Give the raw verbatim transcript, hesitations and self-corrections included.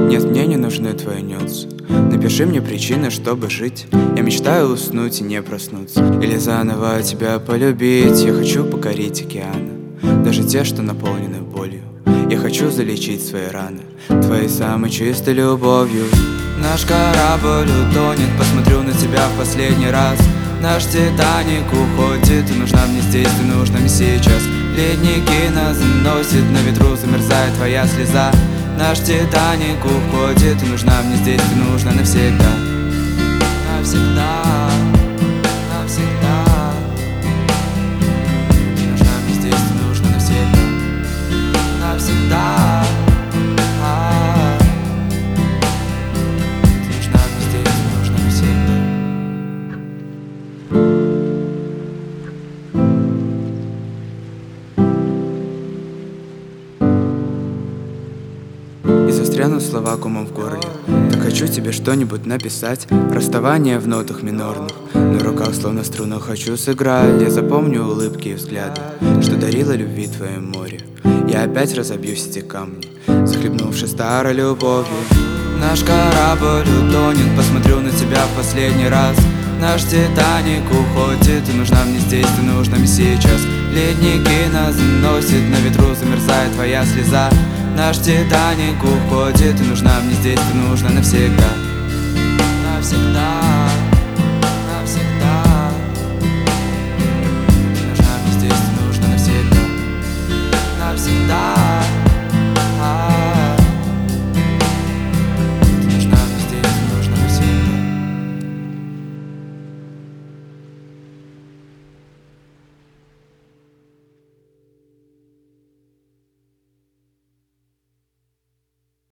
Нет, мне не нужны твои нюцы. Напиши мне причины, чтобы жить. Я мечтаю уснуть и не проснуться, или заново тебя полюбить. Я хочу покорить океаны, даже те, что наполнены болью. Я хочу залечить свои раны твоей самой чистой любовью. Наш корабль утонет, посмотрю на тебя в последний раз. Наш Титаник уходит, ты нужна мне здесь, ты нужна мне сейчас. Ледники нас заносит, на ветру замерзает твоя слеза. Наш Титаник уходит, ты нужна мне здесь, ты нужна навсегда. Навсегда, навсегда. Ты нужна мне здесь, ты нужна навсегда. Навсегда. Ты нужна мне здесь, ты нужна навсегда. И застрянут слова комом в горле. Так хочу тебе что-нибудь написать. Расставание в нотах минорных, на руках словно струнах хочу сыграть. Я запомню улыбки и взгляды, что дарило любви твое море. Я опять разобьюсь эти камни, захлебнувшись старой любовью. Наш корабль утонет, посмотрю на тебя в последний раз. Наш Титаник уходит, ты нужна мне здесь, ты нужна мне сейчас. Ледники нас заносит, на ветру замерзает твоя слеза. Наш Титаник уходит, ты нужна мне здесь, ты нужна навсегда. Навсегда, навсегда. Ты нужна мне здесь, ты нужна навсегда. Навсегда.